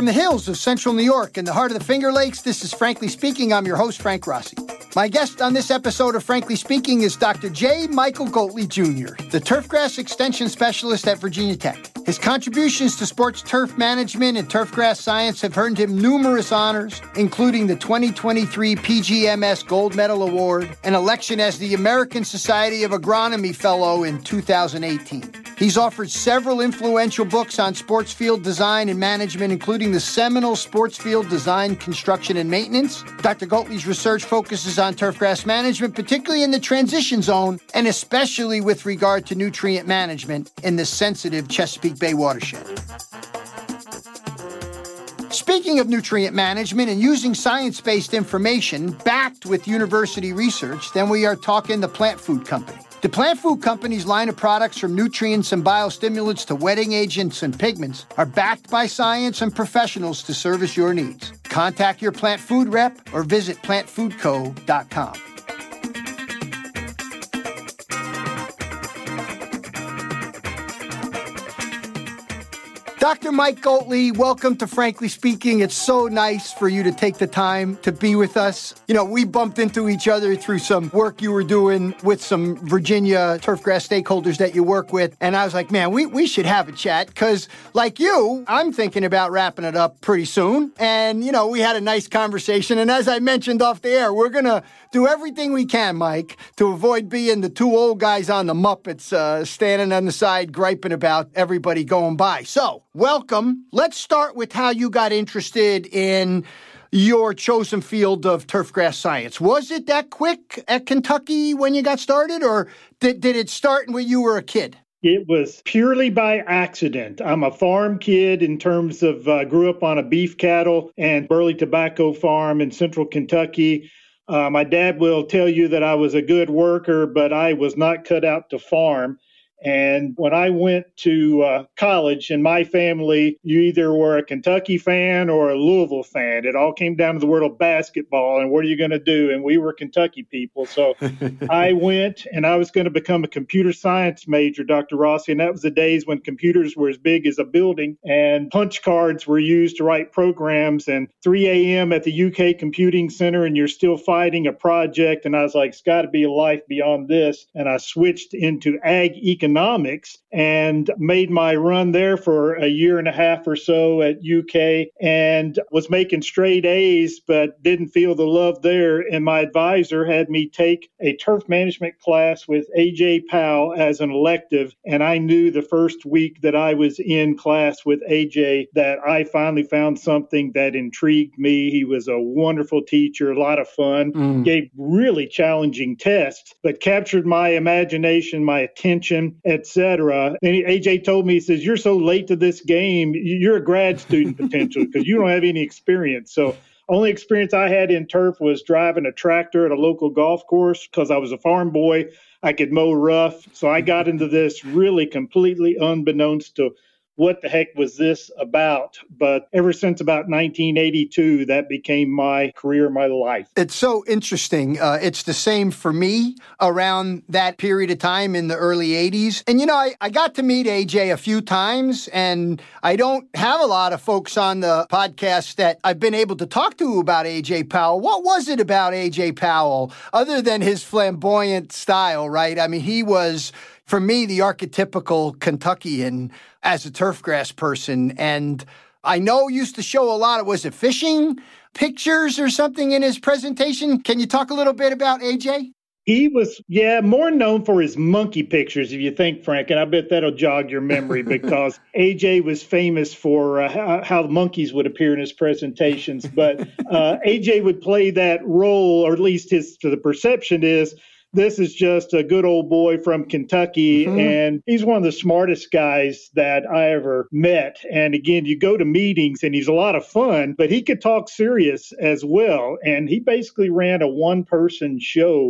From the hills of central New York and the heart of the Finger Lakes, this is Frankly Speaking. I'm your host, Frank Rossi. My guest on this episode of Frankly Speaking is Dr. J. Michael Goatley Jr., the turfgrass extension specialist at Virginia Tech. His contributions to sports turf management and turfgrass science have earned him numerous honors, including the 2023 PGMS Gold Medal Award and election as the American Society of Agronomy Fellow in 2018. He's authored several influential books on sports field design and management, including the seminal Sports Field Design, Construction, and Maintenance. Dr. Goatley's research focuses on turfgrass management, particularly in the transition zone, and especially with regard to nutrient management in the sensitive Chesapeake Bay watershed. Speaking of nutrient management and using science-based information backed with university research, then we are talking the Plant Food Company. The Plant Food Company's line of products, from nutrients and biostimulants to wetting agents and pigments, are backed by science and professionals to service your needs. Contact your plant food rep or visit plantfoodco.com. Dr. Mike Goatley, welcome to Frankly Speaking. It's so nice for you to take the time to be with us. You know, we bumped into each other through some work you were doing with some Virginia turfgrass stakeholders that you work with. And I was like, man, we should have a chat because, like you, I'm thinking about wrapping it up pretty soon. And, you know, we had a nice conversation. And as I mentioned off the air, we're going to do everything we can, Mike, to avoid being the two old guys on the Muppets standing on the side griping about everybody going by. So, welcome. Let's start with how you got interested in your chosen field of turfgrass science. Was it that quick at Kentucky when you got started, or did it start when you were a kid? It was purely by accident. I'm a farm kid in terms of grew up on a beef cattle and Burley tobacco farm in central Kentucky. My dad will tell you that I was a good worker, but I was not cut out to farm. And when I went to college, in my family, you either were a Kentucky fan or a Louisville fan. It all came down to the world of basketball and what are you going to do? And we were Kentucky people. So I went and I was going to become a computer science major, Dr. Rossi. And that was the days when computers were as big as a building and punch cards were used to write programs. And 3 a.m. at the UK Computing Center and you're still fighting a project. And I was like, it's got to be a life beyond this. And I switched into ag economics and made my run there for a year and a half or so at UK and was making straight A's, but didn't feel the love there. And my advisor had me take a turf management class with AJ Powell as an elective. And I knew the first week that I was in class with AJ that I finally found something that intrigued me. He was a wonderful teacher, a lot of fun, gave really challenging tests, but captured my imagination, my attention, etc. And AJ told me, he says, you're so late to this game, you're a grad student potential because you don't have any experience. So only experience I had in turf was driving a tractor at a local golf course because I was a farm boy. I could mow rough. So I got into this really completely unbeknownst to what the heck was this about? But ever since about 1982, that became my career, my life. It's so interesting. It's the same for me around that period of time in the early 80s. And, you know, I got to meet AJ a few times, and I don't have a lot of folks on the podcast that I've been able to talk to about AJ Powell. What was it about AJ Powell, other than his flamboyant style, right? I mean, he was, for me, the archetypical Kentuckian as a turfgrass person. And I know used to show a lot of, was it fishing pictures or something in his presentation? Can you talk a little bit about AJ? He was, more known for his monkey pictures, if you think, Frank, and I bet that'll jog your memory because AJ was famous for how the monkeys would appear in his presentations. But AJ would play that role, or at least the perception is, this is just a good old boy from Kentucky, and he's one of the smartest guys that I ever met. And again, you go to meetings, and he's a lot of fun, but he could talk serious as well. And he basically ran a one-person show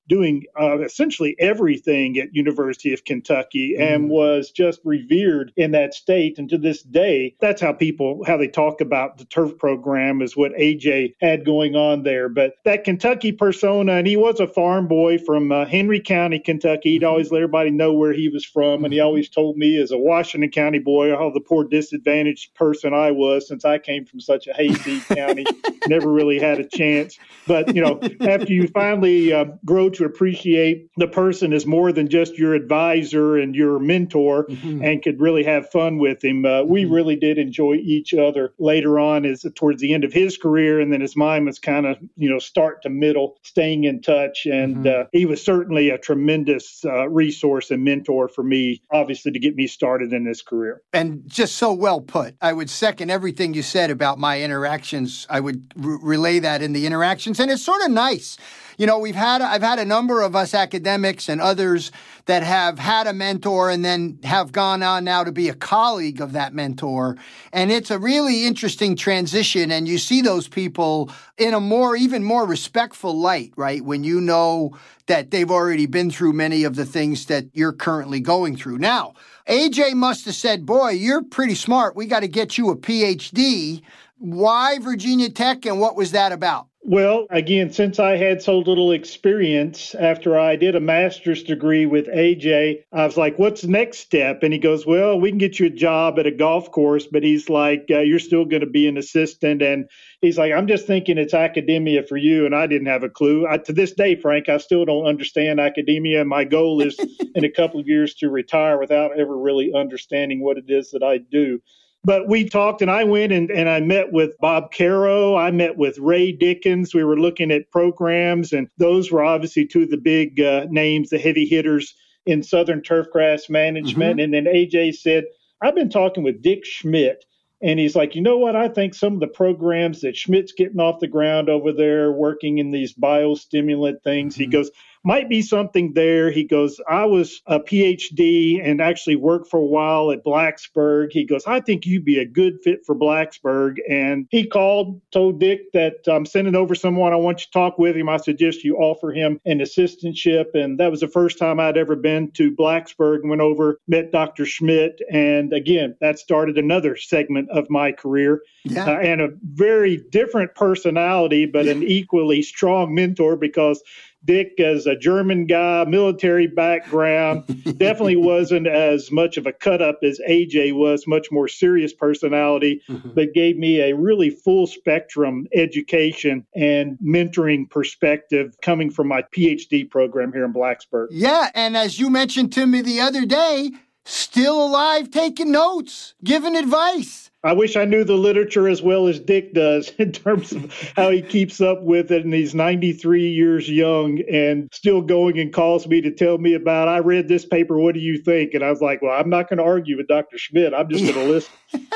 doing essentially everything at University of Kentucky and was just revered in that state. And to this day, that's how they talk about the turf program is what AJ had going on there. But that Kentucky persona, and he was a farm boy from Henry County, Kentucky. He'd always let everybody know where he was from. And he always told me as a Washington County boy how the poor disadvantaged person I was since I came from such a hazy county, never really had a chance. But, after you finally grow to appreciate the person as more than just your advisor and your mentor and could really have fun with him, we really did enjoy each other later on as towards the end of his career. And then as mine was kind of, start to middle, staying in touch. And he was certainly a tremendous resource and mentor for me, obviously, to get me started in this career. And just so well put. I would second everything you said about my interactions. I would relay that in the interactions. And it's sort of nice. I've had a number of us academics and others that have had a mentor and then have gone on now to be a colleague of that mentor. And it's a really interesting transition. And you see those people in a even more respectful light, right? When you know that they've already been through many of the things that you're currently going through. Now, AJ must have said, boy, you're pretty smart. We got to get you a PhD. Why Virginia Tech, and what was that about? Well, again, since I had so little experience after I did a master's degree with AJ, I was like, what's the next step? And he goes, well, we can get you a job at a golf course, but he's like, you're still going to be an assistant. And he's like, I'm just thinking it's academia for you. And I didn't have a clue. To this day, Frank, I still don't understand academia. And my goal is in a couple of years to retire without ever really understanding what it is that I do. But we talked, and I went and I met with Bob Caro. I met with Ray Dickens. We were looking at programs, and those were obviously two of the big names, the heavy hitters in Southern turfgrass management. And then AJ said, I've been talking with Dick Schmidt. And he's like, you know what? I think some of the programs that Schmidt's getting off the ground over there working in these biostimulant things, he goes, might be something there. He goes, I was a PhD and actually worked for a while at Blacksburg. He goes, I think you'd be a good fit for Blacksburg. And he called, told Dick that I'm sending over someone. I want you to talk with him. I suggest you offer him an assistantship. And that was the first time I'd ever been to Blacksburg. Went over, met Dr. Schmidt. And again, that started another segment of my career. And a very different personality, but an equally strong mentor, because Dick, as a German guy, military background, definitely wasn't as much of a cut-up as AJ was, much more serious personality, but gave me a really full spectrum education and mentoring perspective coming from my PhD program here in Blacksburg. Yeah, and as you mentioned to me the other day, still alive, taking notes, giving advice. I wish I knew the literature as well as Dick does in terms of how he keeps up with it. And he's 93 years young and still going and calls me to tell me about, I read this paper, what do you think? And I was like, well, I'm not going to argue with Dr. Schmidt. I'm just going to listen.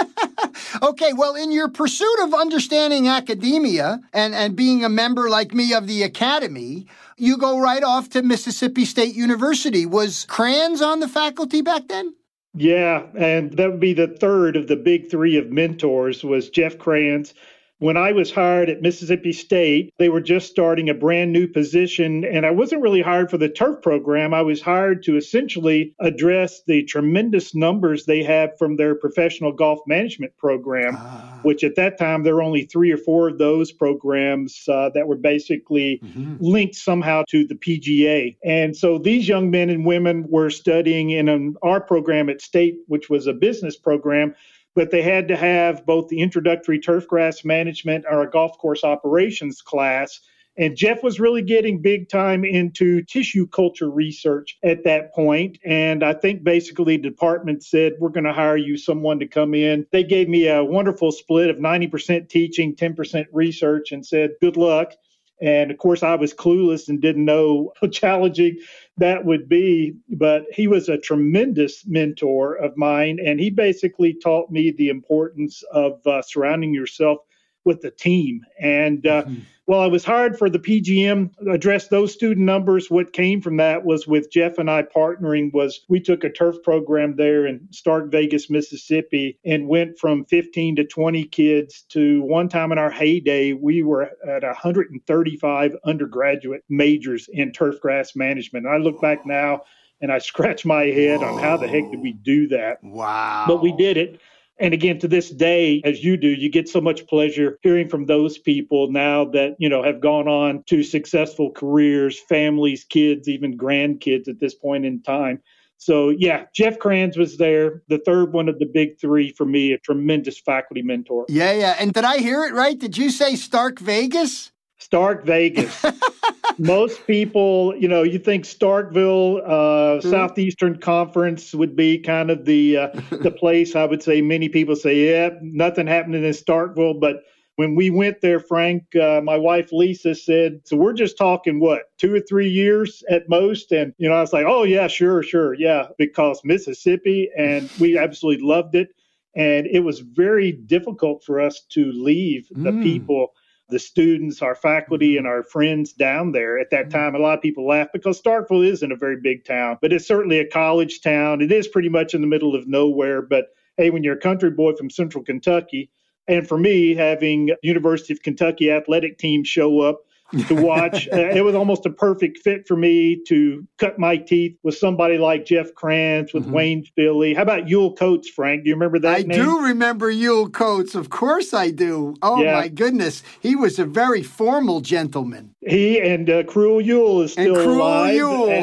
Okay, well, in your pursuit of understanding academia and being a member like me of the academy, you go right off to Mississippi State University. Was Kranz on the faculty back then? Yeah, and that would be the third of the big three of mentors was Jeff Kranz. When I was hired at Mississippi State, they were just starting a brand new position, and I wasn't really hired for the turf program. I was hired to essentially address the tremendous numbers they had from their professional golf management program, which at that time there were only 3 or 4 of those programs that were basically linked somehow to the PGA. And so these young men and women were studying in our program at State, which was a business program, but they had to have both the introductory turfgrass management or a golf course operations class. And Jeff was really getting big time into tissue culture research at that point. And I think basically the department said, we're going to hire you someone to come in. They gave me a wonderful split of 90% teaching, 10% research, and said, good luck. And of course, I was clueless and didn't know how challenging that would be. But he was a tremendous mentor of mine. And he basically taught me the importance of surrounding yourself with a team. And Well, it was hard for the PGM to address those student numbers. What came from that was with Jeff and I partnering was we took a turf program there in Stark Vegas, Mississippi, and went from 15 to 20 kids to one time in our heyday, we were at 135 undergraduate majors in turf grass management. And I look back now and I scratch my head on how the heck did we do that? Wow. But we did it. And again, to this day, as you do, you get so much pleasure hearing from those people now that, have gone on to successful careers, families, kids, even grandkids at this point in time. So, yeah, Jeff Kranz was there, the third one of the big three for me, a tremendous faculty mentor. Yeah. And did I hear it right? Did you say Stark Vegas? Stark Vegas. Most people, you think Starkville, Southeastern Conference would be kind of the place. I would say many people say, yeah, nothing happening in Starkville. But when we went there, Frank, my wife Lisa said, so we're just talking, 2 or 3 years at most? And, I was like, oh, yeah, sure. Yeah, because Mississippi, and we absolutely loved it. And it was very difficult for us to leave the people, the students, our faculty, and our friends down there at that time. A lot of people laugh because Starkville isn't a very big town, but it's certainly a college town. It is pretty much in the middle of nowhere. But hey, when you're a country boy from Central Kentucky, and for me, having University of Kentucky athletic team show up to watch, it was almost a perfect fit for me to cut my teeth with somebody like Jeff Kranz, with Wayne Philly. How about Ewell Coates, Frank? Do you remember that name? I do remember Ewell Coates. Of course I do. Oh, yeah. My goodness. He was a very formal gentleman. He and Cruel Ewell is still alive.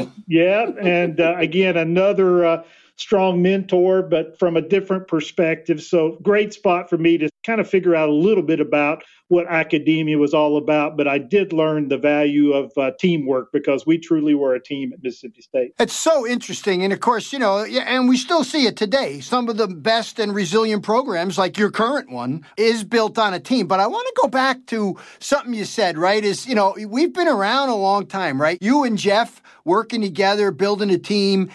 And again, another strong mentor, but from a different perspective. So great spot for me to kind of figure out a little bit about what academia was all about. But I did learn the value of teamwork because we truly were a team at Mississippi State. It's so interesting. And of course, and we still see it today. Some of the best and resilient programs, like your current one, is built on a team. But I want to go back to something you said, right? We've been around a long time, right? You and Jeff working together, building a team.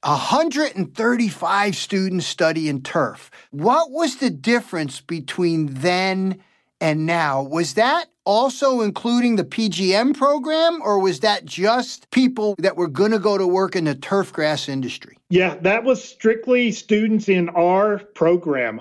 135 students study in turf. What was the difference between then and now? Was that also including the PGM program, or was that just people that were going to go to work in the turf grass industry? Yeah, that was strictly students in our program,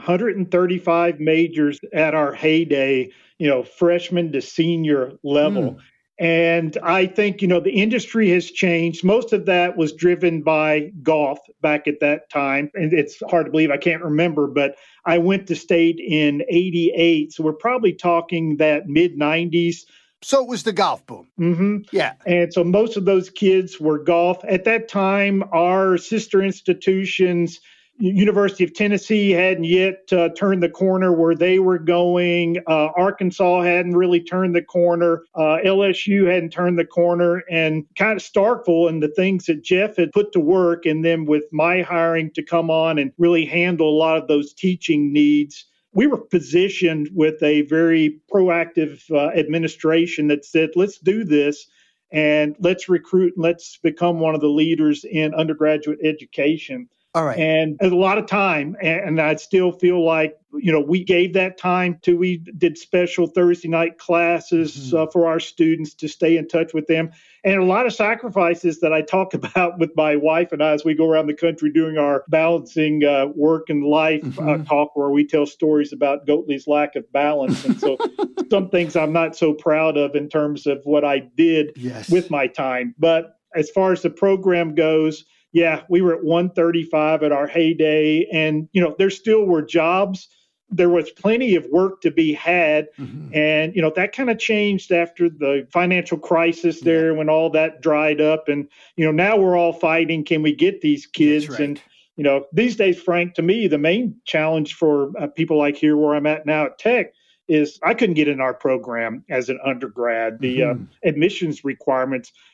135 majors at our heyday, freshman to senior level. And I think, the industry has changed. Most of that was driven by golf back at that time. And it's hard to believe, I can't remember, but I went to state in 88. So we're probably talking that mid-90s. So it was the golf boom. Mm-hmm. Yeah. And so most of those kids were golf. At that time, our sister institutions, University of Tennessee hadn't yet turned the corner where they were going. Arkansas hadn't really turned the corner. LSU hadn't turned the corner. And kind of Starkville and the things that Jeff had put to work, and then with my hiring to come on and really handle a lot of those teaching needs, we were positioned with a very proactive administration that said, let's do this. And let's recruit and let's become one of the leaders in undergraduate education. All right. And a lot of time. And I still feel like, we gave that time to, we did special Thursday night classes for our students to stay in touch with them. And a lot of sacrifices that I talk about with my wife and I as we go around the country doing our balancing work and life talk, where we tell stories about Goatley's lack of balance. And so some things I'm not so proud of in terms of what I did with my time. But as far as the program goes, yeah, we were at 135 at our heyday, and, there still were jobs. There was plenty of work to be had. And, that kind of changed after the financial crisis there when all that dried up. And, now we're all fighting, can we get these kids? That's right. And, these days, Frank, to me, the main challenge for people like here where I'm at now at Tech is I couldn't get in our program as an undergrad. The admissions requirements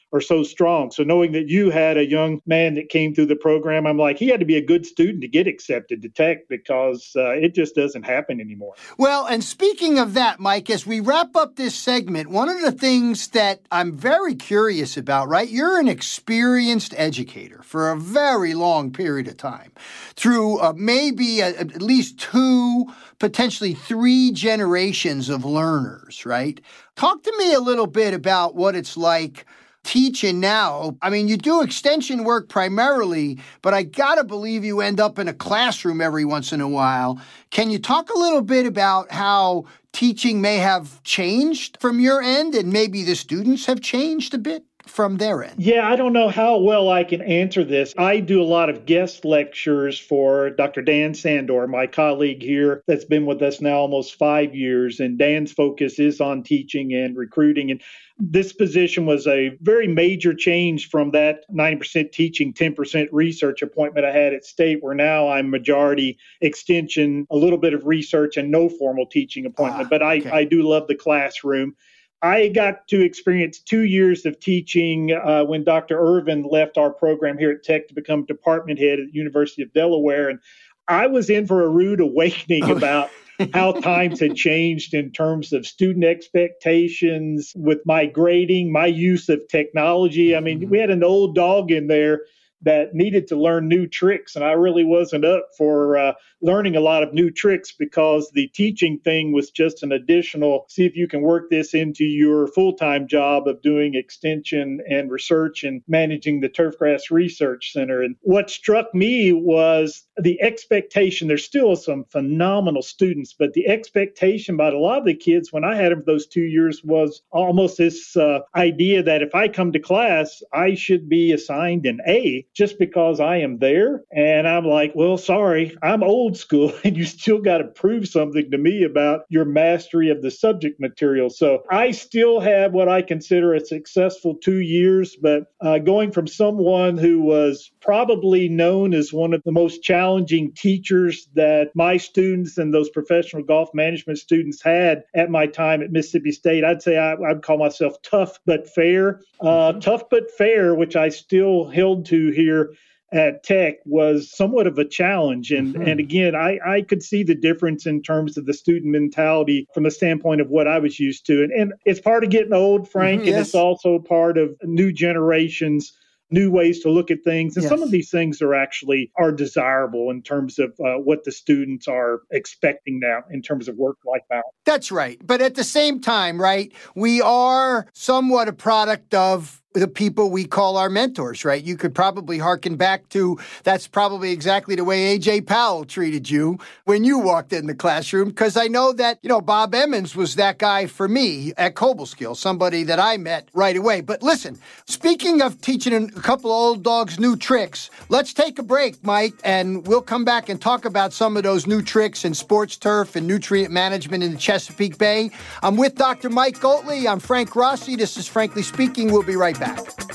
are so strong. So knowing that you had a young man that came through the program, I'm like, he had to be a good student to get accepted to Tech because it just doesn't happen anymore. Well, and speaking of that, Mike, as we wrap up this segment, one of the things that I'm very curious about, right? You're an experienced educator for a very long period of time through maybe at least 2, potentially 3 generations of learners, right? Talk to me a little bit about what it's like teaching now. I mean, you do extension work primarily, but I got to believe you end up in a classroom every once in a while. Can you talk a little bit about how teaching may have changed from your end and maybe the students have changed a bit from their end? Yeah, I don't know how well I can answer this. I do a lot of guest lectures for Dr. Dan Sandor, my colleague here that's been with us now almost 5 years. And Dan's focus is on teaching and recruiting. And this position was a very major change from that 90% teaching, 10% research appointment I had at State, where now I'm majority extension, a little bit of research, and no formal teaching appointment. But I do love the classroom. I got to experience 2 years of teaching when Dr. Irvin left our program here at Tech to become department head at the University of Delaware. And I was in for a rude awakening about how times had changed in terms of student expectations with my grading, my use of technology. I mean, we had an old dog in there that needed to learn new tricks. And I really wasn't up for learning a lot of new tricks because the teaching thing was just an additional, see if you can work this into your full-time job of doing extension and research and managing the Turfgrass Research Center. And what struck me was the expectation. There's still some phenomenal students, but the expectation by a lot of the kids when I had them for those 2 years was almost this idea that if I come to class, I should be assigned an A just because I am there. And I'm like, well, sorry, I'm old school and you still got to prove something to me about your mastery of the subject material. So I still have what I consider a successful 2 years, but going from someone who was probably known as one of the most challenging teachers that my students and those professional golf management students had at my time at Mississippi State, I'd say I'd call myself tough but fair. Tough but fair, which I still held to here at Tech, was somewhat of a challenge. And again, I could see the difference in terms of the student mentality from the standpoint of what I was used to. And it's part of getting old, Frank, and it's also part of new generations, new ways to look at things. And some of these things are desirable in terms of what the students are expecting now in terms of work-life balance. That's right. But at the same time, right, we are somewhat a product of the people we call our mentors, right? You could probably hearken back to, that's probably exactly the way A.J. Powell treated you when you walked in the classroom, because I know that, Bob Emmons was that guy for me at Cobleskill, somebody that I met right away. But listen, speaking of teaching a couple of old dogs new tricks, let's take a break, Mike, and we'll come back and talk about some of those new tricks in sports turf and nutrient management in the Chesapeake Bay. I'm with Dr. Mike Goatley. I'm Frank Rossi. This is Frankly Speaking. We'll be right back.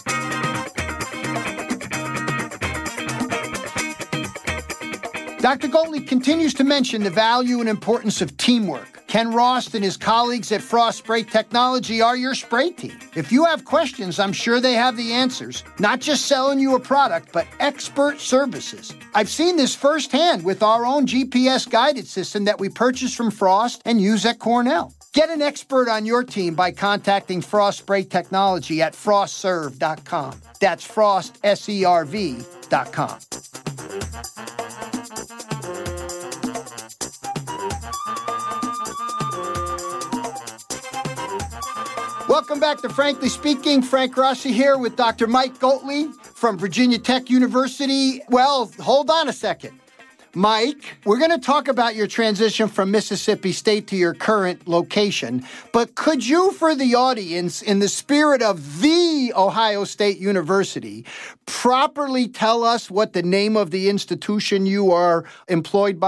Dr. Goatley continues to mention the value and importance of teamwork. Ken Rost and his colleagues at Frost Spray Technology are your spray team. If you have questions, I'm sure they have the answers. Not just selling you a product, but expert services. I've seen this firsthand with our own GPS-guided system that we purchased from Frost and use at Cornell. Get an expert on your team by contacting Frost Spray Technology at frostserve.com. That's frostserv.com. Welcome back to Frankly Speaking. Frank Rossi here with Dr. Mike Goatley from Virginia Tech University. Well, hold on a second. Mike, we're going to talk about your transition from Mississippi State to your current location, but could you, for the audience, in the spirit of the Ohio State University, properly tell us what the name of the institution you are employed by?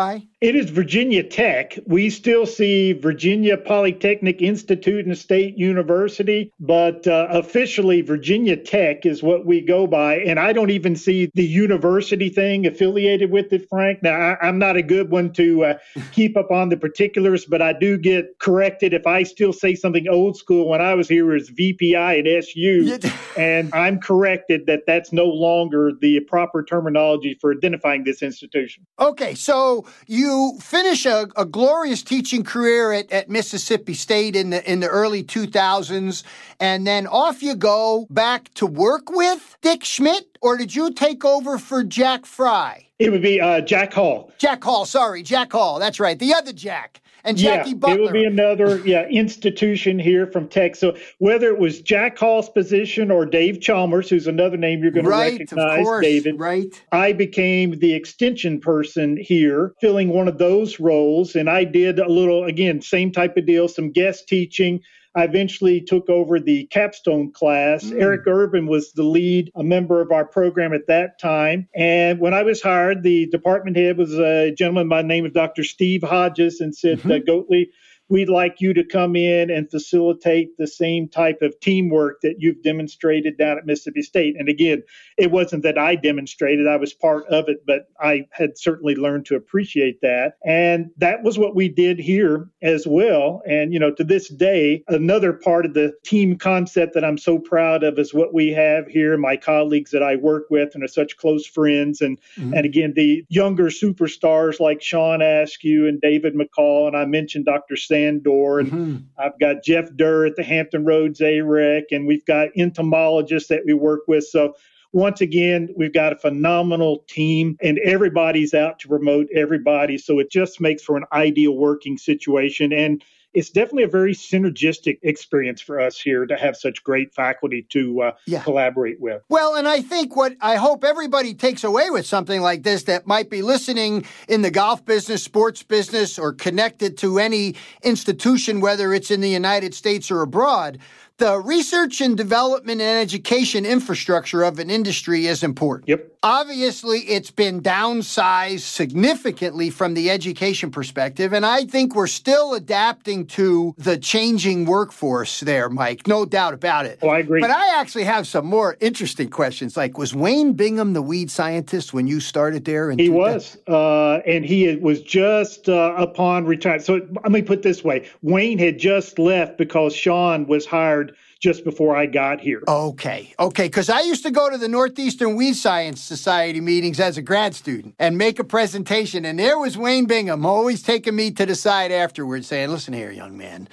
It is Virginia Tech. We still see Virginia Polytechnic Institute and State University, but officially Virginia Tech is what we go by. And I don't even see the university thing affiliated with it, Frank. Now, I'm not a good one to keep up on the particulars, but I do get corrected if I still say something old school. When I was here, it was VPI and SU, and I'm corrected that that's no longer the proper terminology for identifying this institution. Okay, so you finish a glorious teaching career at Mississippi State in the early 2000s, and then off you go back to work with Dick Schmidt, or did you take over for Jack Fry? It would be Jack Hall. Jack Hall, that's right, the other Jack. And Jackie Butler. It would be another institution here from Tech. So whether it was Jack Hall's position or Dave Chalmers, who's another name you're going to recognize, of course, David, right. I became the extension person here, filling one of those roles. And I did a little, again, same type of deal, some guest teaching. I eventually took over the capstone class. Eric Urban was the lead, a member of our program at that time. And when I was hired, the department head was a gentleman by the name of Dr. Steve Hodges, and said, Goatley, we'd like you to come in and facilitate the same type of teamwork that you've demonstrated down at Mississippi State. And again, it wasn't that I demonstrated, I was part of it, but I had certainly learned to appreciate that. And that was what we did here as well. And, to this day, another part of the team concept that I'm so proud of is what we have here, my colleagues that I work with and are such close friends. And again, the younger superstars like Sean Askew and David McCall, and I mentioned Dr. Sandor, and I've got Jeff Durr at the Hampton Roads AREC, and we've got entomologists that we work with. So once again, we've got a phenomenal team, and everybody's out to promote everybody. So it just makes for an ideal working situation. And it's definitely a very synergistic experience for us here to have such great faculty to collaborate with. Well, and I think what I hope everybody takes away with something like this that might be listening in the golf business, sports business, or connected to any institution, whether it's in the United States or abroad, the research and development and education infrastructure of an industry is important. Yep. Obviously, it's been downsized significantly from the education perspective, and I think we're still adapting to the changing workforce there, Mike. No doubt about it. Oh, I agree. But I actually have some more interesting questions. Like, was Wayne Bingham the weed scientist when you started there? He was, and he was just upon retirement. So let me put it this way. Wayne had just left because Sean was hired just before I got here. Okay, because I used to go to the Northeastern Weed Science Society meetings as a grad student and make a presentation, and there was Wayne Bingham always taking me to the side afterwards saying, listen here, young man.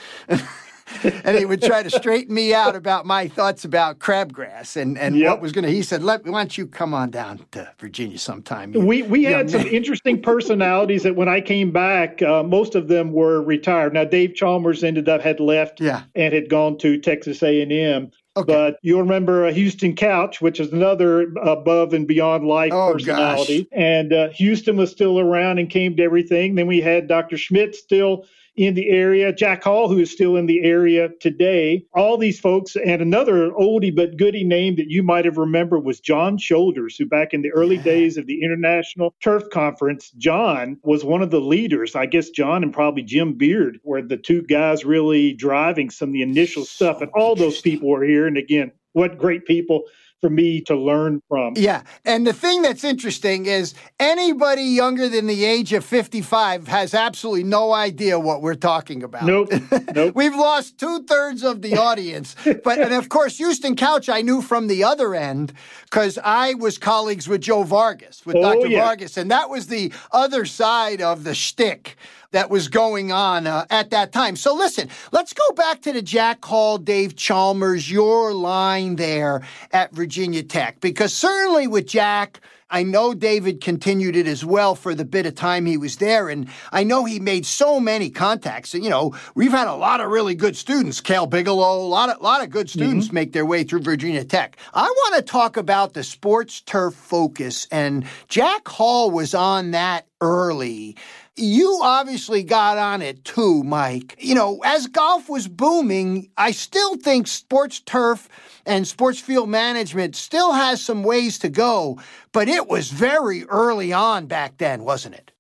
And he would try to straighten me out about my thoughts about crabgrass and what was going to, he said, why don't you come on down to Virginia sometime? We had some interesting personalities that when I came back, most of them were retired. Now, Dave Chalmers had left and had gone to Texas A&M. Okay. But you'll remember Houston Couch, which is another above and beyond life personality. Gosh. And Houston was still around and came to everything. Then we had Dr. Schmidt still in the area, Jack Hall, who is still in the area today. All these folks, and another oldie but goodie name that you might have remembered was John Shoulders, who back in the early days of the International Turf Conference, John was one of the leaders. I guess John and probably Jim Beard were the two guys really driving some of the initial stuff. And all those people were here. And again, what great people for me to learn from. Yeah. And the thing that's interesting is anybody younger than the age of 55 has absolutely no idea what we're talking about. Nope. We've lost 2/3 of the audience. And of course, Houston Couch I knew from the other end because I was colleagues with Joe Vargas, with Dr. Vargas. And that was the other side of the shtick that was going on at that time. So listen, let's go back to the Jack Hall, Dave Chalmers, your line there at Virginia Tech, because certainly with Jack, I know David continued it as well for the bit of time he was there, and I know he made so many contacts. You know, we've had a lot of really good students, Cale Bigelow, a lot of good students make their way through Virginia Tech. I want to talk about the sports turf focus, and Jack Hall was on that early. You obviously got on it too, Mike. You know, as golf was booming, I still think sports turf and sports field management still has some ways to go, but it was very early on back then, wasn't it?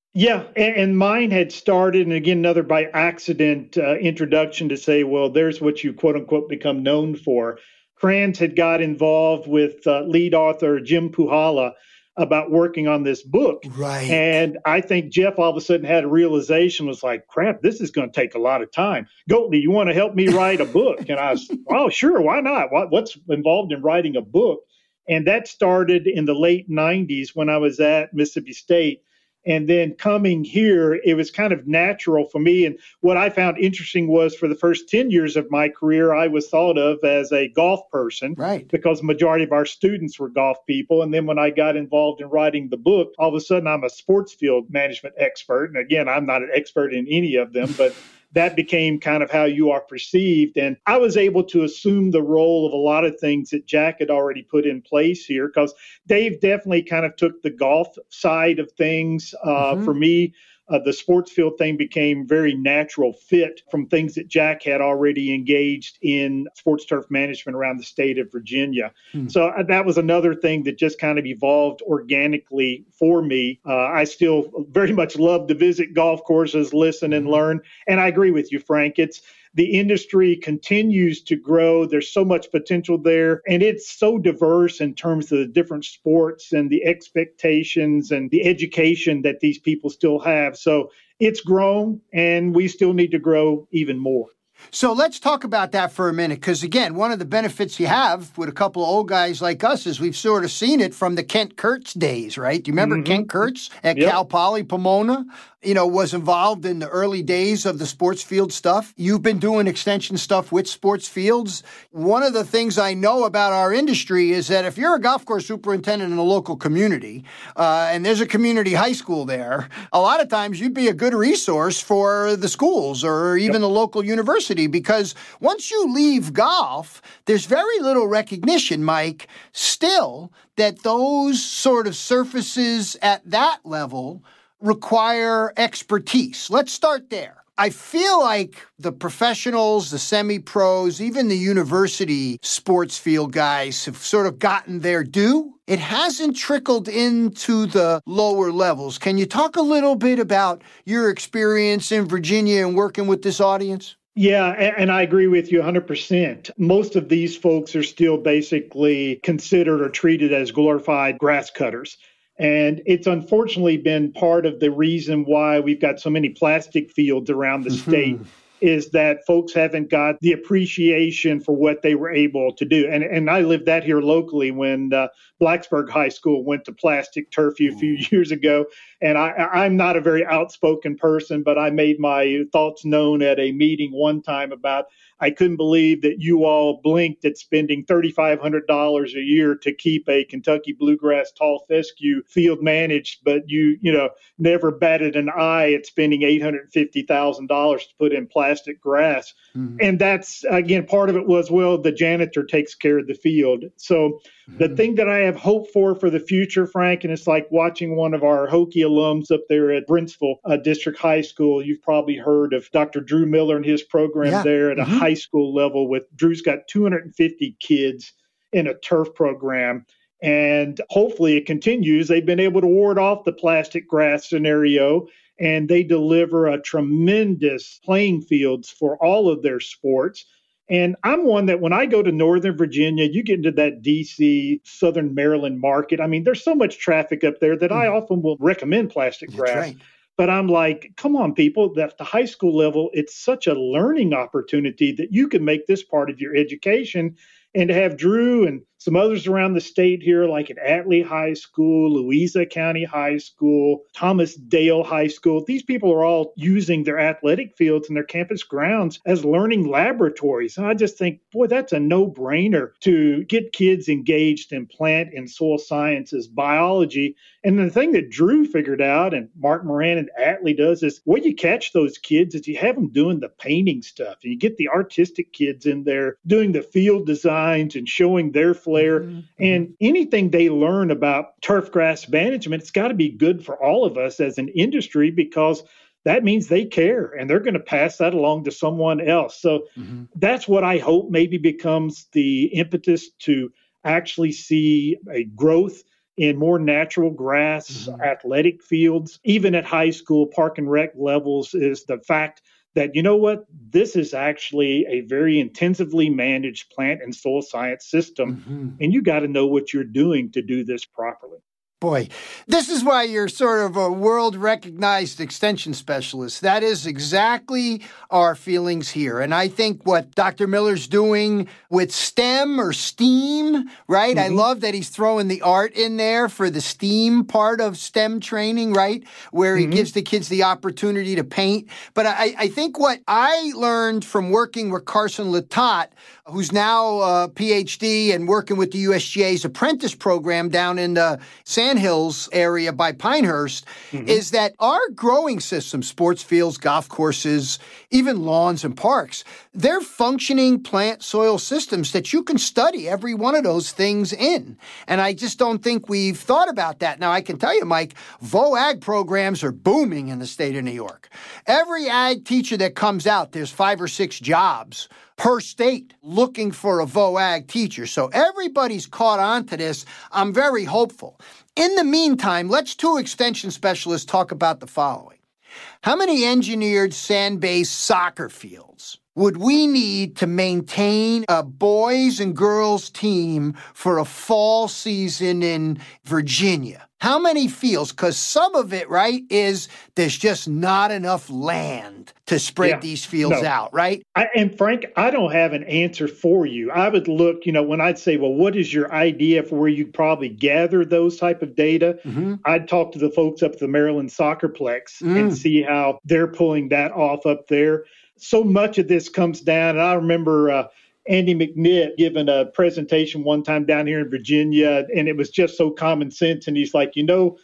Yeah, and mine had started, and again, another by accident introduction to say, well, there's what you quote unquote become known for. Kranz had got involved with lead author Jim Puhala about working on this book. Right. And I think Jeff all of a sudden had a realization, was like, crap, this is going to take a lot of time. Goatley, you want to help me write a book? And I was, oh, sure, why not? What's involved in writing a book? And that started in the late 90s when I was at Mississippi State. And then coming here, it was kind of natural for me. And what I found interesting was for the first 10 years of my career, I was thought of as a golf person, Right. because the majority of our students were golf people. And then when I got involved in writing the book, all of a sudden I'm a sports field management expert. And again, I'm not an expert in any of them, but that became kind of how you are perceived. And I was able to assume the role of a lot of things that Jack had already put in place here, because Dave definitely kind of took the golf side of things. For me, the sports field thing became very natural fit from things that Jack had already engaged in sports turf management around the state of Virginia. So that was another thing that just kind of evolved organically for me. I still very much love to visit golf courses, listen and learn. And I agree with you, Frank. The industry continues to grow. There's so much potential there. And it's so diverse in terms of the different sports and the expectations and the education that these people still have. So it's grown, and we still need to grow even more. So let's talk about that for a minute, because again, one of the benefits you have with a couple of old guys like us is we've sort of seen it from the Kent Kurtz days, right? Do you remember Kent Kurtz at Cal Poly Pomona? Was involved in the early days of the sports field stuff. You've been doing extension stuff with sports fields. One of the things I know about our industry is that if you're a golf course superintendent in a local community, and there's a community high school there, a lot of times you'd be a good resource for the schools or even the local university, because once you leave golf, there's very little recognition, Mike, still, that those sort of surfaces at that level require expertise. Let's start there. I feel like the professionals, the semi-pros, even the university sports field guys have sort of gotten their due. It hasn't trickled into the lower levels. Can you talk a little bit about your experience in Virginia and working with this audience? Yeah, and I agree with you 100%. Most of these folks are still basically considered or treated as glorified grass cutters. And it's unfortunately been part of the reason why we've got so many plastic fields around the state, is that folks haven't got the appreciation for what they were able to do. And I lived that here locally when Blacksburg High School went to plastic turf a few years ago. And I'm not a very outspoken person, but I made my thoughts known at a meeting one time about, I couldn't believe that you all blinked at spending $3,500 a year to keep a Kentucky bluegrass tall fescue field managed, but you never batted an eye at spending $850,000 to put in plastic grass. And that's, again, part of it was, well, the janitor takes care of the field. So the thing that I have hope for the future, Frank, and it's like watching one of our Hokie alums up there at Brentsville District High School. You've probably heard of Dr. Drew Miller and his program there at a high school level. Drew's got 250 kids in a turf program. And hopefully it continues. They've been able to ward off the plastic grass scenario, and they deliver a tremendous playing fields for all of their sports. And I'm one that when I go to Northern Virginia, you get into that D.C., Southern Maryland market. I mean, there's so much traffic up there that I often will recommend plastic grass. Right. But I'm like, come on, people, at the high school level, it's such a learning opportunity that you can make this part of your education. And to have Drew and some others around the state here, like at Atlee High School, Louisa County High School, Thomas Dale High School, these people are all using their athletic fields and their campus grounds as learning laboratories. And I just think, boy, that's a no-brainer to get kids engaged in plant and soil sciences, biology. And the thing that Drew figured out, and Mark Moran and Atlee does, is where you catch those kids is you have them doing the painting stuff. And you get the artistic kids in there doing the field designs and showing their flair. And anything they learn about turf grass management, it's got to be good for all of us as an industry, because that means they care and they're going to pass that along to someone else. So that's what I hope maybe becomes the impetus to actually see a growth in more natural grass, athletic fields, even at high school park and rec levels, is the fact that, you know what, this is actually a very intensively managed plant and soil science system. And you got to know what you're doing to do this properly. Boy, this is why you're sort of a world-recognized extension specialist. That is exactly our feelings here. And I think what Dr. Miller's doing with STEM or STEAM, right? I love that he's throwing the art in there for the STEAM part of STEM training, right? Where he gives the kids the opportunity to paint. But I think what I learned from working with Carson Latott, who's now a PhD and working with the USGA's apprentice program down in the Sandhills area by Pinehurst, is that our growing system, sports fields, golf courses, even lawns and parks, they're functioning plant soil systems that you can study every one of those things in. And I just don't think we've thought about that. Now, I can tell you, Mike, VOAG programs are booming in the state of New York. Every ag teacher that comes out, there's 5 or 6 jobs per state looking for a VOAG teacher. So everybody's caught on to this. I'm very hopeful. In the meantime, let's 2 extension specialists talk about the following. How many engineered sand-based soccer fields would we need to maintain a boys and girls team for a fall season in Virginia? How many fields? Because some of it, right, is there's just not enough land to spread these fields out, right? And Frank, I don't have an answer for you. I would look, when I'd say, well, what is your idea for where you'd probably gather those type of data? I'd talk to the folks up at the Maryland Soccerplex and see how they're pulling that off up there. So much of this comes down, and I remember Andy McNitt giving a presentation one time down here in Virginia, and it was just so common sense. And he's like,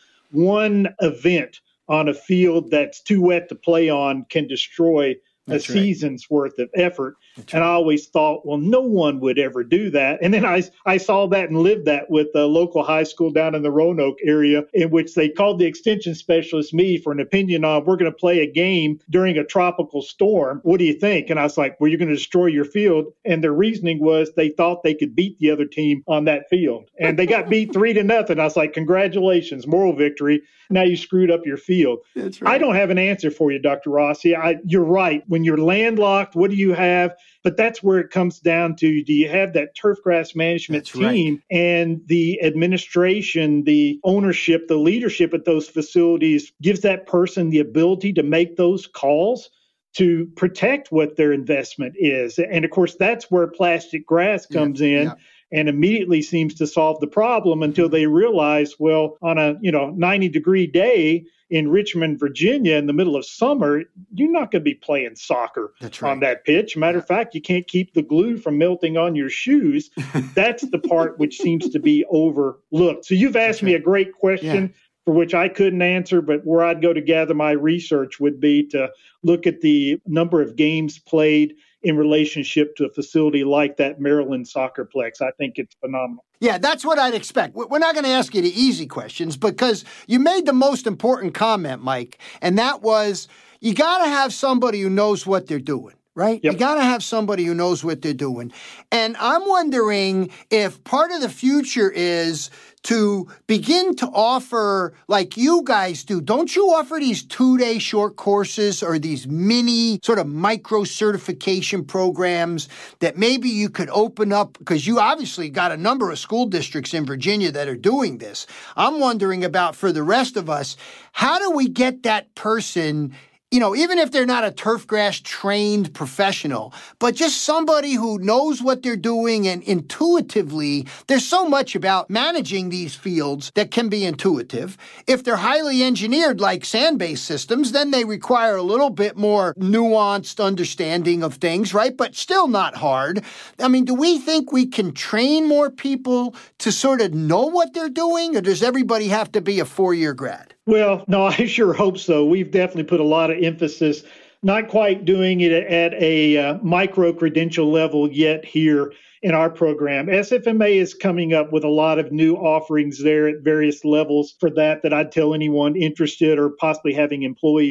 one event on a field that's too wet to play on can destroy a season's worth of effort. And I always thought, well, no one would ever do that. And then I saw that and lived that with a local high school down in the Roanoke area, in which they called the extension specialist me for an opinion on, we're going to play a game during a tropical storm. What do you think? And I was like, well, you're going to destroy your field. And their reasoning was they thought they could beat the other team on that field. And they got beat 3-0. I was like, congratulations, moral victory. Now you screwed up your field. That's right. I don't have an answer for you, Dr. Rossi. You're right. When you're landlocked, what do you have? But that's where it comes down to, do you have that turf grass management team and the administration, the ownership, the leadership at those facilities gives that person the ability to make those calls to protect what their investment is. And of course, that's where plastic grass comes in. And immediately seems to solve the problem until they realize, well, on a 90-degree day in Richmond, Virginia, in the middle of summer, you're not going to be playing soccer on that pitch. Matter of fact, you can't keep the glue from melting on your shoes. That's the part which seems to be overlooked. So you've asked me a great question for which I couldn't answer, but where I'd go to gather my research would be to look at the number of games played in relationship to a facility like that Maryland Soccerplex. I think it's phenomenal. Yeah, that's what I'd expect. We're not going to ask you the easy questions because you made the most important comment, Mike, and that was you got to have somebody who knows what they're doing. Right? You got to have somebody who knows what they're doing. And I'm wondering if part of the future is to begin to offer, like you guys do. Don't you offer these 2-day short courses or these mini sort of micro certification programs that maybe you could open up? Because you obviously got a number of school districts in Virginia that are doing this. I'm wondering about, for the rest of us, how do we get that person, even if they're not a turf grass trained professional, but just somebody who knows what they're doing and intuitively, there's so much about managing these fields that can be intuitive. If they're highly engineered like sand-based systems, then they require a little bit more nuanced understanding of things, right? But still not hard. I mean, do we think we can train more people to sort of know what they're doing, or does everybody have to be a 4-year grad? Well, no, I sure hope so. We've definitely put a lot of emphasis, not quite doing it at a micro-credential level yet here in our program. SFMA is coming up with a lot of new offerings there at various levels for that I'd tell anyone interested or possibly having employees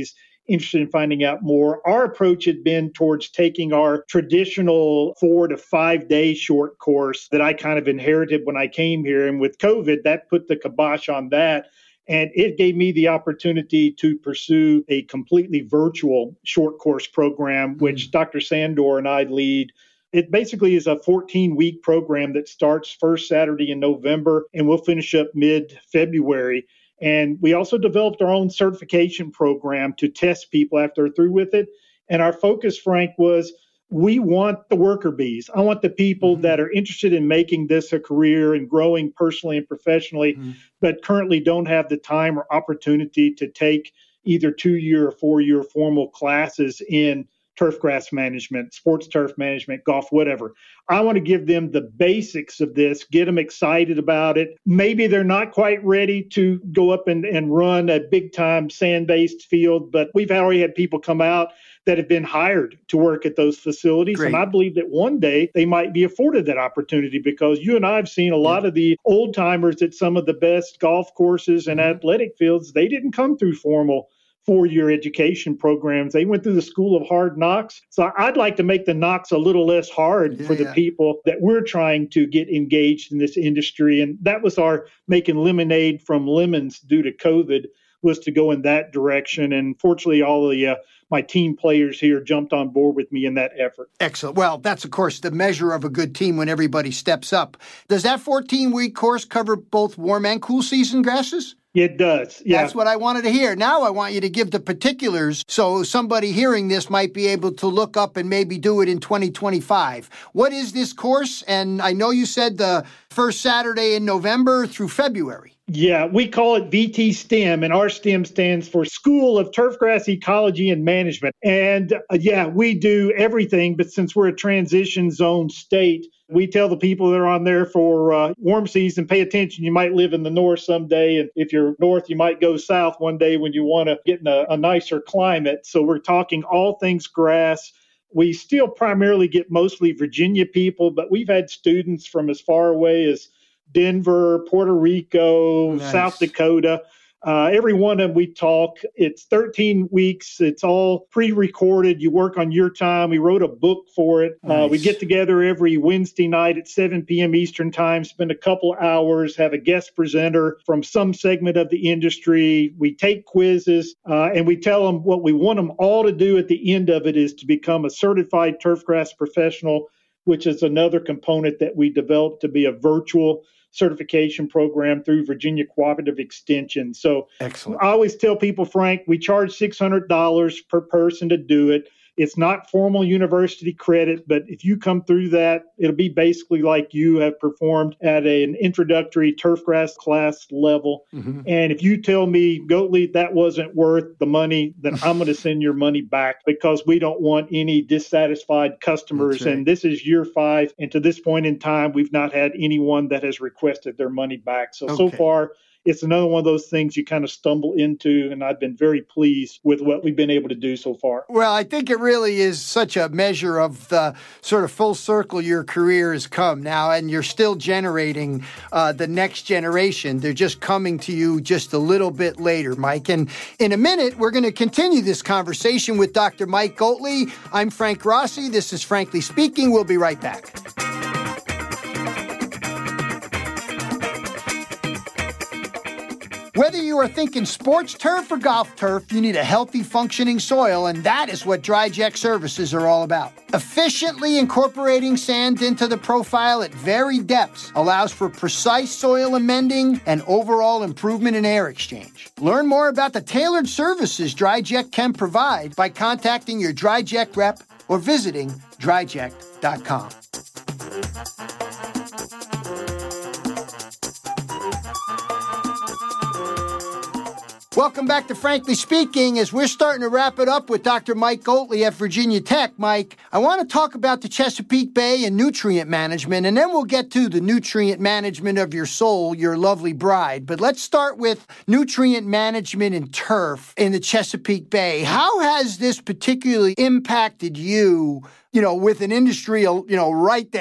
interested in finding out more. Our approach had been towards taking our traditional 4 to 5 day short course that I kind of inherited when I came here. And with COVID, that put the kibosh on that. And it gave me the opportunity to pursue a completely virtual short course program, which Dr. Sandor and I lead. It basically is a 14-week program that starts first Saturday in November, and we'll finish up mid-February. And we also developed our own certification program to test people after they're through with it. And our focus, Frank, was we want the worker bees. I want the people that are interested in making this a career and growing personally and professionally, but currently don't have the time or opportunity to take either 2-year or 4-year formal classes in turfgrass management, sports turf management, golf, whatever. I want to give them the basics of this, get them excited about it. Maybe they're not quite ready to go up and run a big-time sand-based field, but we've already had people come out that have been hired to work at those facilities. Great. And I believe that one day they might be afforded that opportunity, because you and I have seen a lot of the old timers at some of the best golf courses and athletic fields. They didn't come through formal 4-year education programs. They went through the school of hard knocks. So I'd like to make the knocks a little less hard for the people that we're trying to get engaged in this industry. And that was our making lemonade from lemons due to COVID, was to go in that direction. And fortunately, all the my team players here jumped on board with me in that effort. Excellent. Well, that's, of course, the measure of a good team when everybody steps up. Does that 14-week course cover both warm and cool season grasses? It does. Yeah. That's what I wanted to hear. Now I want you to give the particulars so somebody hearing this might be able to look up and maybe do it in 2025. What is this course? And I know you said the first Saturday in November through February. Yeah, we call it VT STEM, and our STEM stands for School of Turfgrass Ecology and Management. And we do everything, but since we're a transition zone state, we tell the people that are on there for warm season, pay attention. You might live in the north someday, and if you're north, you might go south one day when you want to get in a nicer climate. So we're talking all things grass. We still primarily get mostly Virginia people, but we've had students from as far away as Denver, Puerto Rico, South Dakota. Every one of them we talk. It's 13 weeks. It's all pre-recorded. You work on your time. We wrote a book for it. We get together every Wednesday night at 7 p.m. Eastern time, spend a couple hours, have a guest presenter from some segment of the industry. We take quizzes, and we tell them what we want them all to do at the end of it is to become a certified turfgrass professional, which is another component that we developed to be a virtual certification program through Virginia Cooperative Extension. So excellent. I always tell people, Frank, we charge $600 per person to do it. It's not formal university credit, but if you come through that, it'll be basically like you have performed at an introductory turfgrass class level. And if you tell me, Gottlieb, that wasn't worth the money, then I'm going to send your money back, because we don't want any dissatisfied customers. Right. And this is year 5. And to this point in time, we've not had anyone that has requested their money back. So far, it's another one of those things you kind of stumble into, and I've been very pleased with what we've been able to do so far. Well, I think it really is such a measure of the sort of full circle your career has come now, and you're still generating the next generation. They're just coming to you just a little bit later, Mike. And in a minute, we're going to continue this conversation with Dr. Mike Gottlieb. I'm Frank Rossi. This is Frankly Speaking. We'll be right back. Whether you are thinking sports turf or golf turf, you need a healthy, functioning soil, and that is what DryJect services are all about. Efficiently incorporating sand into the profile at varied depths allows for precise soil amending and overall improvement in air exchange. Learn more about the tailored services DryJect can provide by contacting your DryJect rep or visiting dryject.com. Welcome back to Frankly Speaking. As we're starting to wrap it up with Dr. Mike Gottlieb at Virginia Tech. Mike, I want to talk about the Chesapeake Bay and nutrient management, and then we'll get to the nutrient management of your soul, your lovely bride. But let's start with nutrient management in turf in the Chesapeake Bay. How has this particularly impacted you, with an industry, right there?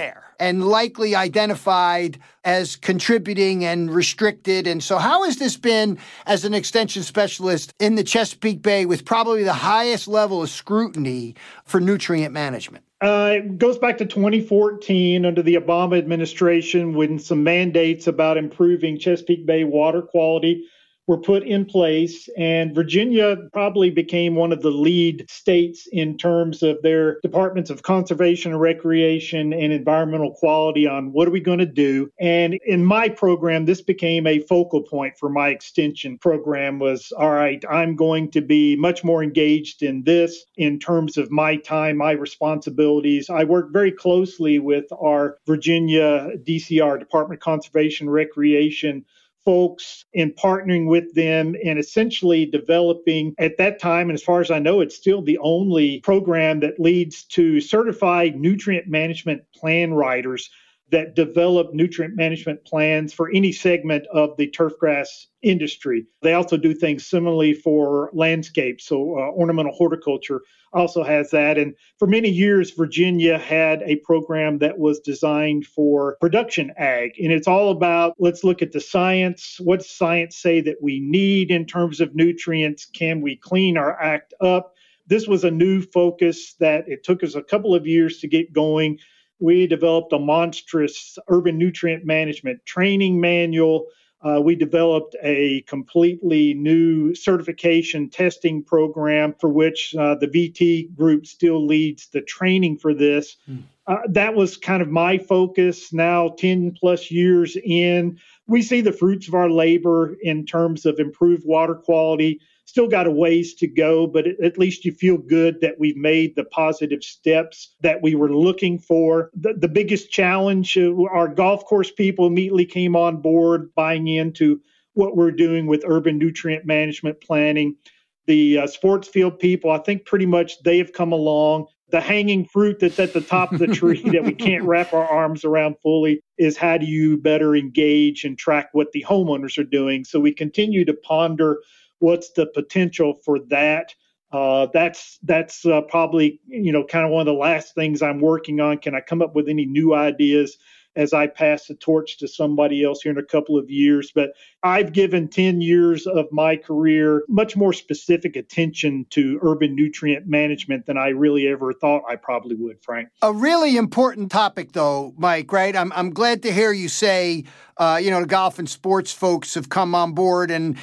and likely identified as contributing and restricted. And so how has this been as an extension specialist in the Chesapeake Bay with probably the highest level of scrutiny for nutrient management? It goes back to 2014 under the Obama administration when some mandates about improving Chesapeake Bay water quality were put in place. And Virginia probably became one of the lead states in terms of their departments of conservation and recreation and environmental quality on what are we going to do. And in my program, this became a focal point for my extension program was, all right, I'm going to be much more engaged in this in terms of my time, my responsibilities. I work very closely with our Virginia DCR, Department of Conservation and Recreation folks in partnering with them and essentially developing at that time, and as far as I know, it's still the only program that leads to certified nutrient management plan writers that develop nutrient management plans for any segment of the turfgrass industry. They also do things similarly for landscape. So ornamental horticulture also has that. And for many years, Virginia had a program that was designed for production ag. And it's all about, let's look at the science. What does science say that we need in terms of nutrients? Can we clean our act up? This was a new focus that it took us a couple of years to get going. We developed a monstrous urban nutrient management training manual. We developed a completely new certification testing program for which the VT group still leads the training for this. That was kind of my focus. Now, 10 plus years in, we see the fruits of our labor in terms of improved water quality. Still got a ways to go, but at least you feel good that we've made the positive steps that we were looking for. The biggest challenge, our golf course people immediately came on board buying into what we're doing with urban nutrient management planning. The sports field people, I think pretty much they have come along. The hanging fruit that's at the top of the tree that we can't wrap our arms around fully is how do you better engage and track what the homeowners are doing. So we continue to ponder what's the potential for that. That's probably, kind of one of the last things I'm working on. Can I come up with any new ideas as I pass the torch to somebody else here in a couple of years? But I've given 10 years of my career much more specific attention to urban nutrient management than I really ever thought I probably would, Frank. A really important topic, though, Mike, right? I'm glad to hear you say, the golf and sports folks have come on board. And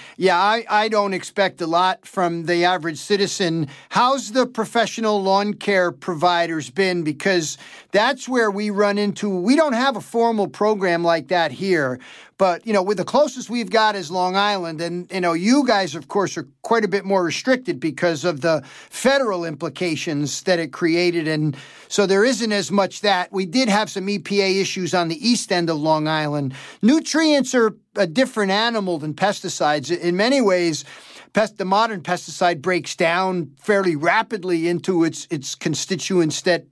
I don't expect a lot from the average citizen. How's the professional lawn care providers been? Because that's where we run into, we don't have a formal program like that here. But, with the closest we've got is Long Island. And, you guys, of course, are quite a bit more restricted because of the federal implications that it created. And so there isn't as much that. We did have some EPA issues on the east end of Long Island. Nutrients are a different animal than pesticides. In many ways, the modern pesticide breaks down fairly rapidly into its constituents that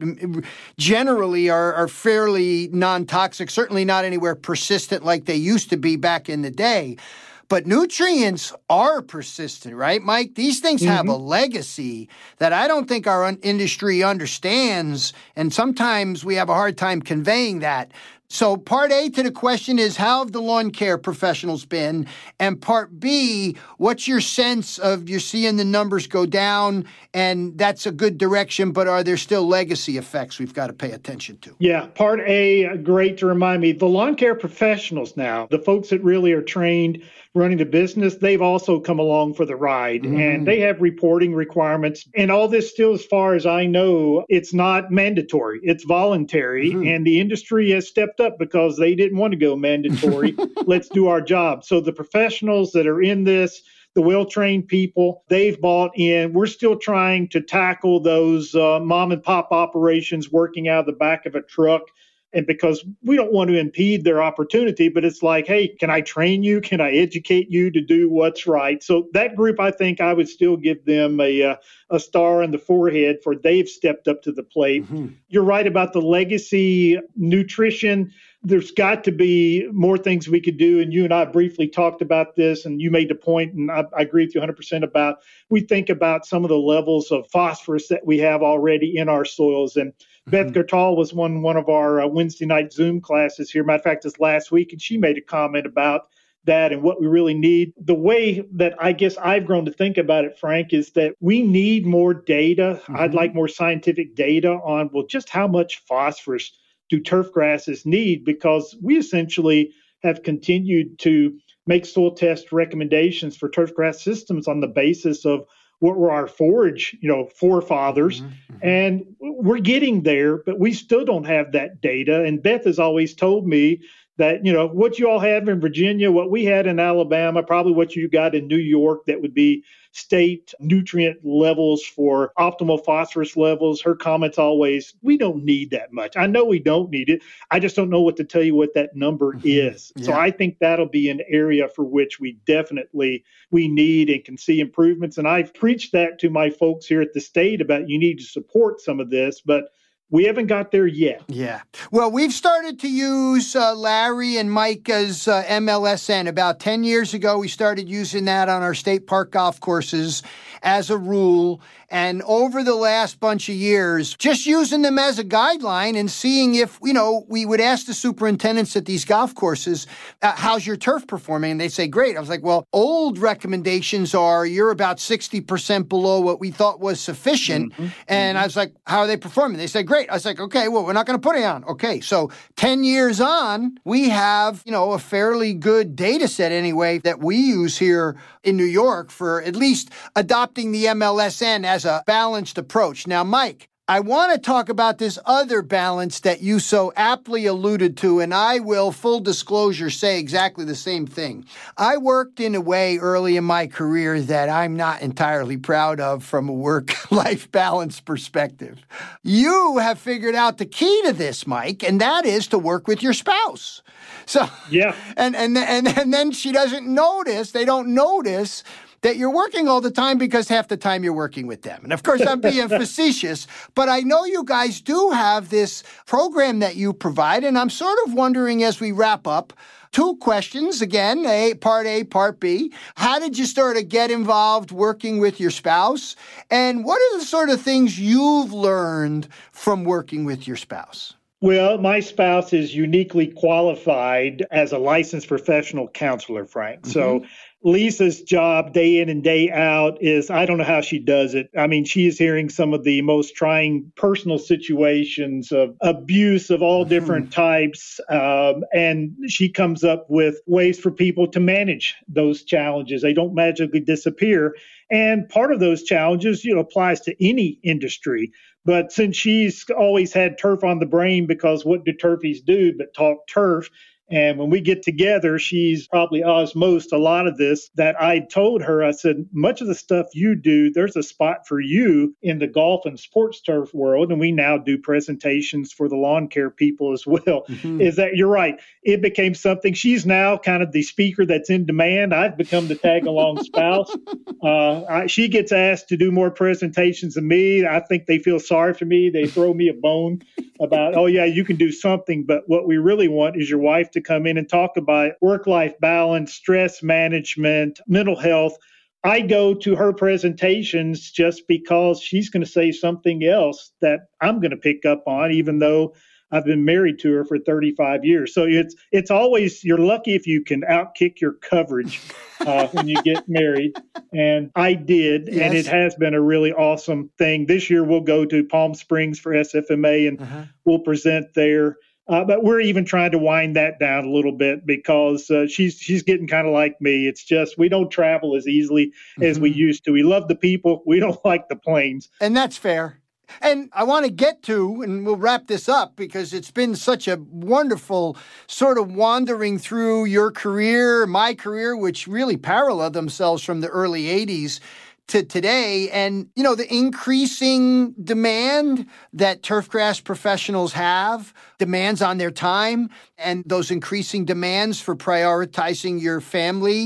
generally are fairly non-toxic, certainly not anywhere persistent like they used to be back in the day. But nutrients are persistent, right, Mike? These things have a legacy that I don't think our industry understands, and sometimes we have a hard time conveying that. So part A to the question is, how have the lawn care professionals been? And part B, what's your sense of you're seeing the numbers go down, and that's a good direction, but are there still legacy effects we've got to pay attention to? Yeah, part A, great to remind me. The lawn care professionals now, the folks that really are trained running the business, they've also come along for the ride, and they have reporting requirements. And all this still, as far as I know, it's not mandatory. It's voluntary, and the industry has stepped up because they didn't want to go mandatory. Let's do our job. So the professionals that are in this, the well-trained people, they've bought in. We're still trying to tackle those mom and pop operations working out of the back of a truck. And because we don't want to impede their opportunity, but it's like, hey, can I train you? Can I educate you to do what's right? So that group, I think I would still give them a star on the forehead for they've stepped up to the plate. You're right about the legacy nutrition. there's got to be more things we could do. And you and I briefly talked about this, and you made the point, and I agree with you 100% about, we think about some of the levels of phosphorus that we have already in our soils. And Beth Gertal was one of our Wednesday night Zoom classes here. Matter of fact, this last week, and she made a comment about that and what we really need. The way that I guess I've grown to think about it, Frank, is that we need more data. I'd like more scientific data on, well, just how much phosphorus do turf grasses need? Because we essentially have continued to make soil test recommendations for turf grass systems on the basis of what were our forage, forefathers. And we're getting there, but we still don't have that data. And Beth has always told me that, what you all have in Virginia, what we had in Alabama, probably what you got in New York, that would be state nutrient levels for optimal phosphorus levels. Her comments always, we don't need that much. I know we don't need it. I just don't know what to tell you what that number is. Yeah. So I think that'll be an area for which we need and can see improvements. And I've preached that to my folks here at the state about, you need to support some of this, but we haven't got there yet. Yeah. Well, we've started to use Larry and Micah's MLSN. About 10 years ago, we started using that on our state park golf courses as a rule. And over the last bunch of years, just using them as a guideline and seeing if, we would ask the superintendents at these golf courses, how's your turf performing? And they say, great. I was like, well, old recommendations are you're about 60% below what we thought was sufficient. And I was like, how are they performing? They said, great. I was like, okay, well, we're not going to put it on. Okay, so 10 years on, we have, a fairly good data set anyway that we use here in New York for at least adopting the MLSN as a balanced approach. Now, Mike, I want to talk about this other balance that you so aptly alluded to, and I will, full disclosure, say exactly the same thing. I worked in a way early in my career that I'm not entirely proud of from a work-life balance perspective. You have figured out the key to this, Mike, and that is to work with your spouse. So, yeah, and then she doesn't notice, they don't notice that you're working all the time because half the time you're working with them. And of course, I'm being facetious, but I know you guys do have this program that you provide, and I'm sort of wondering as we wrap up, 2 questions, again, part A, part B. How did you sort of get involved working with your spouse? And what are the sort of things you've learned from working with your spouse? Well, my spouse is uniquely qualified as a licensed professional counselor, Frank. So Lisa's job day in and day out is, I don't know how she does it. I mean, she is hearing some of the most trying personal situations of abuse of all different types. And she comes up with ways for people to manage those challenges. They don't magically disappear. And part of those challenges, applies to any industry. But since she's always had turf on the brain, because what do turfies do but talk turf? And when we get together, she's probably osmosed a lot of this that I told her. I said, much of the stuff you do, there's a spot for you in the golf and sports turf world. And we now do presentations for the lawn care people as well. Is that you're right. It became something. She's now kind of the speaker that's in demand. I've become the tag along spouse. She gets asked to do more presentations than me. I think they feel sorry for me. They throw me a bone about, oh, yeah, you can do something. But what we really want is your wife to come in and talk about work-life balance, stress management, mental health. I go to her presentations just because she's going to say something else that I'm going to pick up on, even though I've been married to her for 35 years. So it's always, you're lucky if you can outkick your coverage when you get married. And I did, yes. And it has been a really awesome thing. This year we'll go to Palm Springs for SFMA and we'll present there. But we're even trying to wind that down a little bit because she's getting kind of like me. It's just we don't travel as easily as we used to. We love the people. We don't like the planes. And that's fair. And I want to get to, and we'll wrap this up because it's been such a wonderful sort of wandering through your career, my career, which really parallel themselves from the early 80s to today. And, the increasing demand that turfgrass professionals have, demands on their time, and those increasing demands for prioritizing your family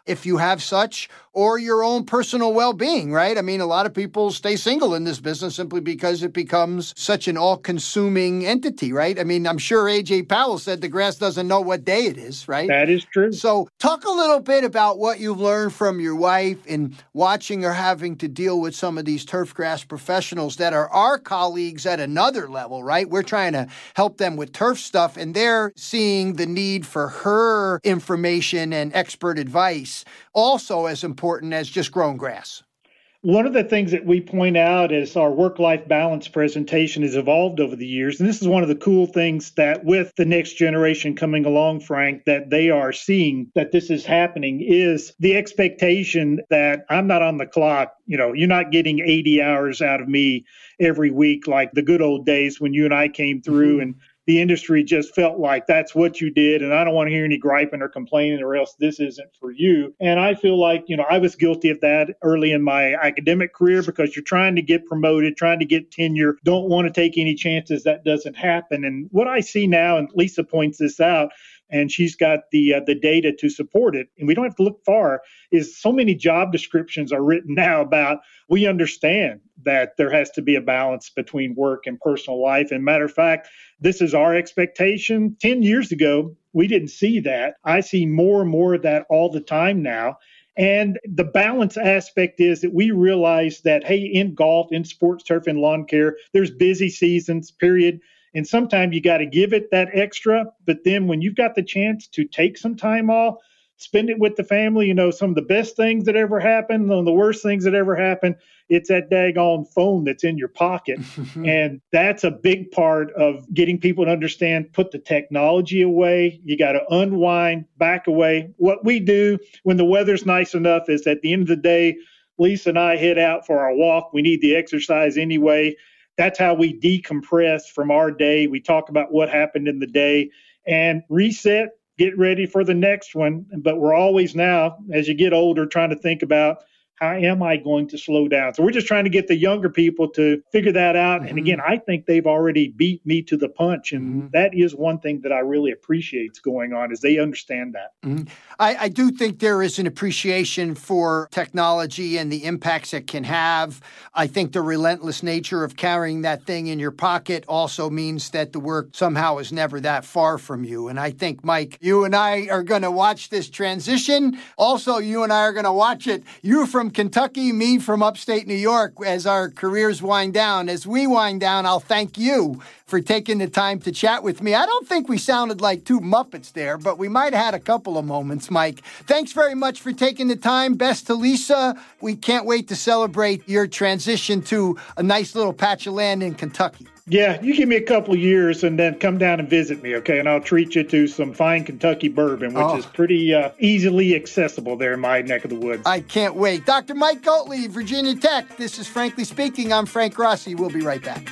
if you have such, or your own personal well-being, right? I mean, a lot of people stay single in this business simply because it becomes such an all-consuming entity, right? I mean, I'm sure A.J. Powell said the grass doesn't know what day it is, right? That is true. So talk a little bit about what you've learned from your wife in watching or having to deal with some of these turfgrass professionals that are our colleagues at another level, right? We're trying to help them with turf stuff, and they're seeing the need for her information and expert advice also as important as just growing grass. One of the things that we point out is our work-life balance presentation has evolved over the years. And this is one of the cool things that with the next generation coming along, Frank, that they are seeing that this is happening is the expectation that I'm not on the clock. You know, you're not getting 80 hours out of me every week like the good old days when you and I came through and the industry just felt like that's what you did. And I don't want to hear any griping or complaining or else this isn't for you. And I feel like, you know, I was guilty of that early in my academic career because you're trying to get promoted, trying to get tenure, don't want to take any chances that doesn't happen. And what I see now, and Lisa points this out, and she's got the data to support it, and we don't have to look far, is so many job descriptions are written now about we understand that there has to be a balance between work and personal life. And matter of fact, this is our expectation. 10 years ago, we didn't see that. I see more and more of that all the time now. And the balance aspect is that we realize that, hey, in golf, in sports turf, and lawn care, there's busy seasons, period. And sometimes you got to give it that extra. But then when you've got the chance to take some time off, spend it with the family, you know, some of the best things that ever happened, some of the worst things that ever happened, it's that daggone phone that's in your pocket. And that's a big part of getting people to understand, put the technology away. You got to unwind, back away. What we do when the weather's nice enough is at the end of the day, Lisa and I head out for our walk. We need the exercise anyway. That's how we decompress from our day. We talk about what happened in the day and reset, get ready for the next one. But we're always now, as you get older, trying to think about how am I going to slow down? So we're just trying to get the younger people to figure that out. And again, I think they've already beat me to the punch. And that is one thing that I really appreciate going on is they understand that. I do think there is an appreciation for technology and the impacts it can have. I think the relentless nature of carrying that thing in your pocket also means that the work somehow is never that far from you. And I think, Mike, you and I are going to watch this transition. Also, you and I are going to watch it. You from Kentucky, me from upstate New York, as our careers wind down. As we wind down, I'll thank you for taking the time to chat with me. I don't think we sounded like two Muppets there, but we might have had a couple of moments, Mike. Thanks very much for taking the time. Best to Lisa. We can't wait to celebrate your transition to a nice little patch of land in Kentucky. Yeah, you give me a couple of years and then come down and visit me, okay? And I'll treat you to some fine Kentucky bourbon, which is pretty easily accessible there in my neck of the woods. I can't wait. Dr. Mike Gottlieb, Virginia Tech. This is Frankly Speaking. I'm Frank Rossi. We'll be right back.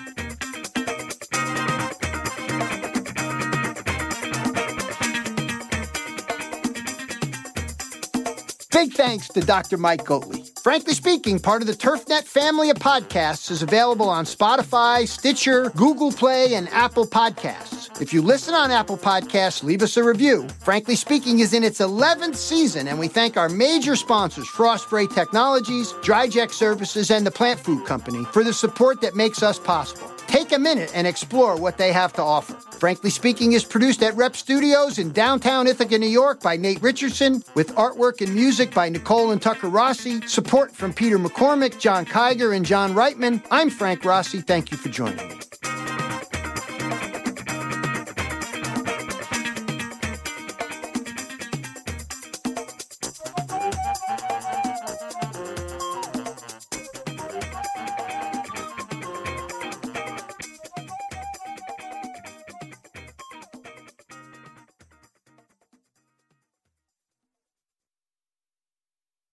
Big thanks to Dr. Mike Gottlieb. Frankly Speaking, part of the TurfNet family of podcasts, is available on Spotify, Stitcher, Google Play, and Apple Podcasts. If you listen on Apple Podcasts, leave us a review. Frankly Speaking is in its 11th season, and we thank our major sponsors, Frost Spray Technologies, DryJect Services, and the Plant Food Company for the support that makes us possible. Take a minute and explore what they have to offer. Frankly Speaking is produced at Rep Studios in downtown Ithaca, New York by Nate Richardson, with artwork and music by Nicole and Tucker Rossi, support from Peter McCormick, John Kiger, and John Reitman. I'm Frank Rossi. Thank you for joining me.